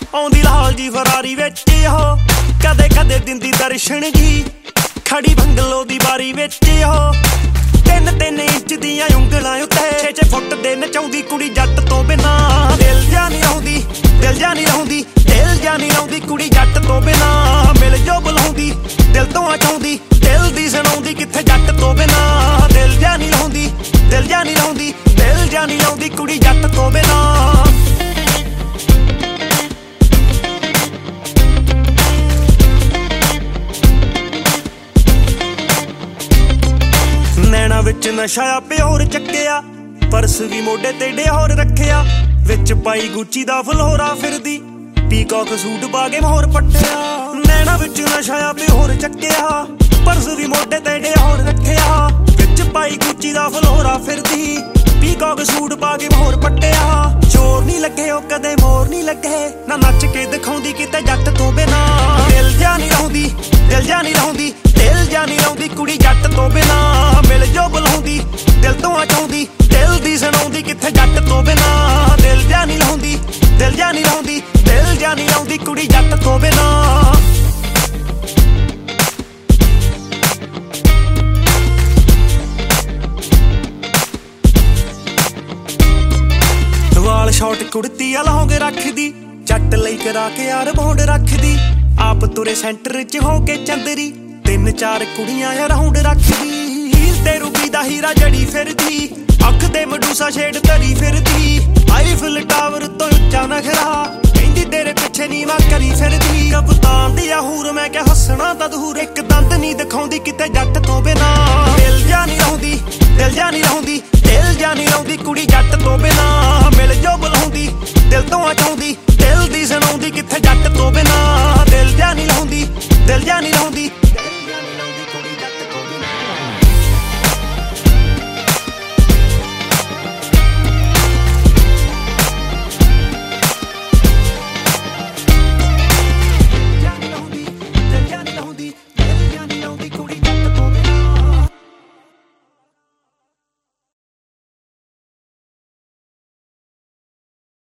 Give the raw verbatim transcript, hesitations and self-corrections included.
ਆਉਂਦੀ ਲਾਲ ਜੀ ਫਰਾਰੀ ਵਿੱਚ ਉਹ ਕਦੇ ਕਦੇ ਦਿੰਦੀ ਦਰਸ਼ਨ ਜੀ ਖੜੀ ਬੰਗਲੋ ਦੀ ਬਾਰੀ ਵਿੱਚ ਉਹ ਤਿੰਨ ਤਿੰਨ ਇੰਚ ਦੀਆਂ ਉਂਗਲਾਂ ਉੱਤੇ ਛੇ ਛੇ ਫੁੱਟ ਦੇ ਨਚਾਉਂਦੀ ਕੁੜੀ ਜੱਟ ਤੋਂ ਬਿਨਾ ਦਿਲ ਜਾ ਨਹੀਂ ਲਾਉਂਦੀ ਦਿਲ ਜਾ ਨਹੀਂ ਲਾਉਂਦੀ ਦਿਲ ਜਾ ਨਹੀਂ ਲਾਉਂਦੀ ਕੁੜੀ ਜੱਟ ਤੋਂ ਬਿਨਾ ਮਿਲ ਜੋ ਬੁਲਾਉਂਦੀ ਦਿਲ ਤੋਂ ਆਉਂਦੀ ਦਿਲ ਦੀ ਸੁਣਾਉਂਦੀ ਕਿੱਥੇ ਜੱਟ ਤੋਂ ਬਿਨਾ ਦਿਲ ਜਾ ਨਹੀਂ ਲਾਉਂਦੀ ਦਿਲ ਜਾ ਨਹੀਂ ਲਾਉਂਦੀ ਦਿਲ ਜਾ ਨਹੀਂ ਲਾਉਂਦੀ ਕੁੜੀ ਜੱਟ ਤੋਂ ਬਿਨਾ ਨੈਣਾ ਵਿੱਚ ਨਸ਼ਾ ਆ ਪਿਓਰ ਚੱਕਿਆ ਪਰਸ ਵੀ ਮੋਢੇ ਤੇ ਡਿਹੋਰ ਰੱਖਿਆ ਵਿੱਚ ਪਾਈ ਗੁੱਚੀ ਦਾ ਫਲੋਰਾ ਫਿਰਦੀ ਪੀਕੌਕ ਸੂਟ ਪਾ ਕੇ ਮੋਹਰ ਪੱਟਿਆ ਨੈਣਾ ਵਿੱਚ ਨਸ਼ਾ ਆ ਪਿਓਰ ਚੱਕਿਆ ਪਰਸ ਵੀ ਮੋਢੇ ਤੇ ਡਿਹੋਰ ਰੱਖਿਆ ਵਿੱਚ ਪਾਈ ਗੁੱਚੀ ਦਾ ਫਲੋਰਾ ਫਿਰਦੀ ਪੀਕੌਕ ਸੂਟ ਪਾ ਕੇ ਮੋਹਰ ਪੱਟਿਆ ਚੋਰ ਨਹੀਂ ਲੱਗੇ ਉਹ ਕਦੇ ਮੋਰ ਨਹੀਂ ਲੱਗੇ ਨਾ ਨੱਚ ਕੇ ਦਿਖਾਉਂਦੀ ਕਿਤੇ ਜੱਟ ਤੋਂ ਬਿਨਾ ਦਿਲ ਜਾ ਨਹੀਂ ਲਾਉਂਦੀ ਦਿਲ ਜਾ ਨਹੀਂ ਲਾਉਂਦੀ ਦਿਲ ਜਾ ਨਹੀਂ ਲਾਉਂਦੀ ਕੁੜੀ ਜੱਟ ਤੋਂ ਬਿਨਾ ਮਿਲ ਜੋ ਬੁਲਾਉਂਦੀ ਦਿਲ ਤੋਂ ਆਉਂਦੀ ਦਿਲ ਦੀ ਸੁਣਾਉਂਦੀ ਕਿੱਥੇ ਜੱਟ ਤੋਂ ਬਿਨਾ ਦਿਲ ਜਾ ਨਹੀਂ ਲਾਉਂਦੀ ਦਿਲ ਜਾ ਨਹੀਂ ਲਾਉਂਦੀ ਦਿਲ ਜਾ ਨਹੀਂ ਲਾਉਂਦੀ ਕੁੜੀ ਜੱਟ ਤੋਂ ਬਿਨਾ ਵਾਲ ਸ਼ਾਰਟ ਕੁੜਤੀ ਆ ਲਹੋਂਗੇ ਰੱਖਦੀ ਜੱਟ ਲਈ ਕਰਾ ਕੇ ਯਾਰ ਬੌਂਡ ਰੱਖਦੀ ਆਪ ਤੁਰੇ ਸੈਂਟਰ ਚ ਹੋ ਕੇ ਚੰਦਰੀ ਤਿੰਨ ਚਾਰ ਕੁੜੀਆਂ ਆ ਰਾਉਂਡ ਰੱਖਦੀ ਹੀਲ ਤੇ ਰੂਬੀ ਦਾ ਹੀਰਾ ਜੜੀ ਫਿਰਦੀ ਅੱਖ ਦੇ ਮਡੂਸਾ ਸ਼ੇਡ ਧਰੀ ਫਿਰਦੀ ਆਈਫਲ ਟਾਵਰ ਤੋਂ ਉੱਚਾ ਨਖਰਾ ਕਹਿੰਦੀ ਤੇਰੇ ਪਿੱਛੇ ਨੀਵਾ ਕਰੀ ਫਿਰਦੀ ਕਪਤਾਨ ਦੀ ਆ ਹੂਰ ਮੈਂ ਕਿਹਾ ਹੱਸਣਾ ਤਾਂ ਦੂਰ ਇੱਕ ਦੰਦ ਨਹੀਂ ਦਿਖਾਉਂਦੀ ਕਿਤੇ ਜੱਟ ਤੋਂ ਬਿਨਾ ਦਿਲ ਜਾ ਨਹੀਂ ਲਾਉਂਦੀ ਦਿਲ ਜਾ ਨਹੀਂ ਲਾਉਂਦੀ ਦਿਲ ਜਾ ਨਹੀਂ ਲਾਉਂਦੀ ਕੁੜੀ ਜੱਟ ਤੋਂ ਬਿਨਾ ਮਿਲ ਜੋ ਬੁਲਾਉਂਦੀ ਦਿਲ ਤੋਂ ਆਉਂਦੀ